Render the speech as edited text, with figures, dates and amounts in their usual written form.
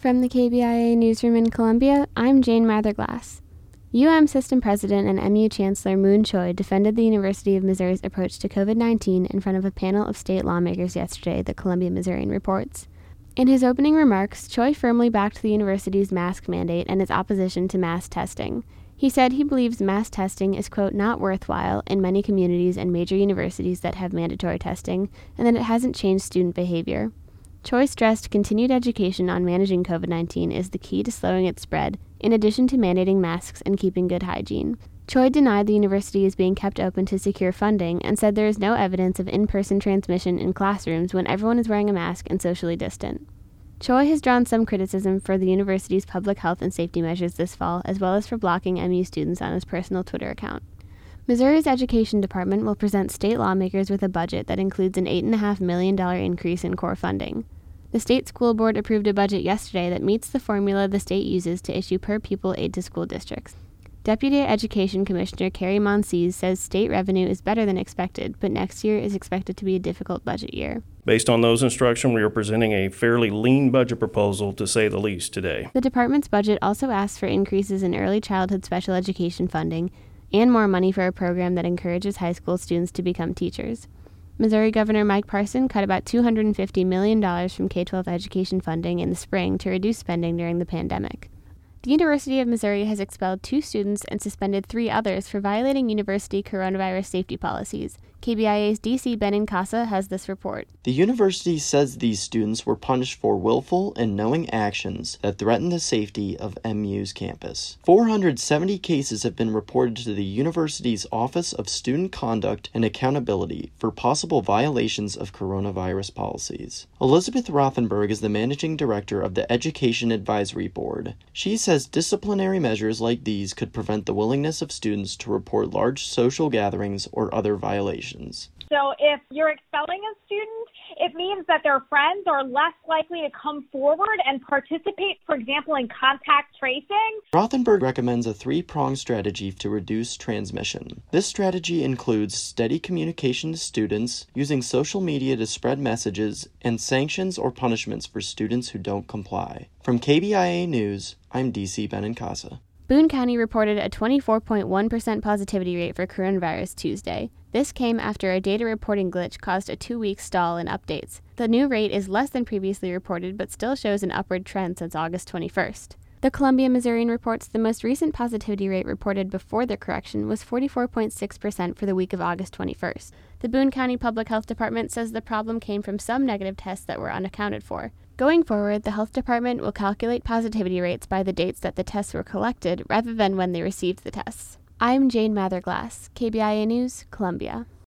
From the KBIA newsroom in Columbia, I'm Jane Matherglass. UM System President and MU Chancellor Moon Choi defended the University of Missouri's approach to COVID-19 in front of a panel of state lawmakers yesterday, the Columbia Missourian reports. In his opening remarks, Choi firmly backed the university's mask mandate and its opposition to mass testing. He said he believes mass testing is, quote, not worthwhile in many communities and major universities that have mandatory testing, and that it hasn't changed student behavior. Choi stressed continued education on managing COVID-19 is the key to slowing its spread, in addition to mandating masks and keeping good hygiene. Choi denied the university is being kept open to secure funding and said there is no evidence of in-person transmission in classrooms when everyone is wearing a mask and socially distant. Choi has drawn some criticism for the university's public health and safety measures this fall, as well as for blocking MU students on his personal Twitter account. Missouri's Education Department will present state lawmakers with a budget that includes an $8.5 million increase in core funding. The state school board approved a budget yesterday that meets the formula the state uses to issue per-pupil aid to school districts. Deputy Education Commissioner Carrie Monsees says state revenue is better than expected, but next year is expected to be a difficult budget year. Based on those instructions, we are presenting a fairly lean budget proposal, to say the least, today. The department's budget also asks for increases in early childhood special education funding and more money for a program that encourages high school students to become teachers. Missouri Governor Mike Parson cut about $250 million from K-12 education funding in the spring to reduce spending during the pandemic. The University of Missouri has expelled 2 students and suspended 3 others for violating university coronavirus safety policies. KBIA's DC Benincasa has this report. The university says these students were punished for willful and knowing actions that threaten the safety of MU's campus. 470 cases have been reported to the university's Office of Student Conduct and Accountability for possible violations of coronavirus policies. Elizabeth Rothenberg is the managing director of the Education Advisory Board. She says disciplinary measures like these could prevent the willingness of students to report large social gatherings or other violations. So if you're expelling a student, it means that their friends are less likely to come forward and participate, for example, in contact tracing. Rothenberg recommends a 3-pronged strategy to reduce transmission. This strategy includes steady communication to students, using social media to spread messages, and sanctions or punishments for students who don't comply. From KBIA News, I'm DC Benincasa. Boone County reported a 24.1% positivity rate for coronavirus Tuesday. This came after a data reporting glitch caused a 2-week stall in updates. The new rate is less than previously reported, but still shows an upward trend since August 21st. The Columbia Missourian reports the most recent positivity rate reported before the correction was 44.6% for the week of August 21st. The Boone County Public Health Department says the problem came from some negative tests that were unaccounted for. Going forward, the health department will calculate positivity rates by the dates that the tests were collected rather than when they received the tests. I'm Jane Matherglass, KBIA News, Columbia.